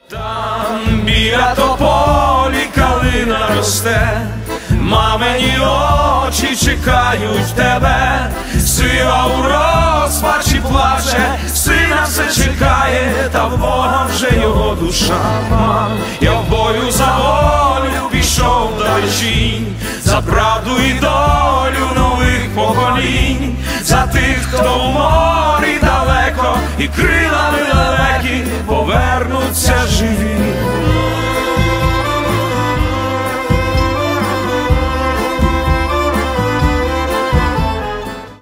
Там біля тополі калина росте, мамині очі чекають тебе. Сива у розпачі плаче, сина все чекає, та в Бога вже його душа. Я в бою за волю пішов далечінь, за правду і долю нових поколінь, за тих, хто в морі далеко і крилами далекі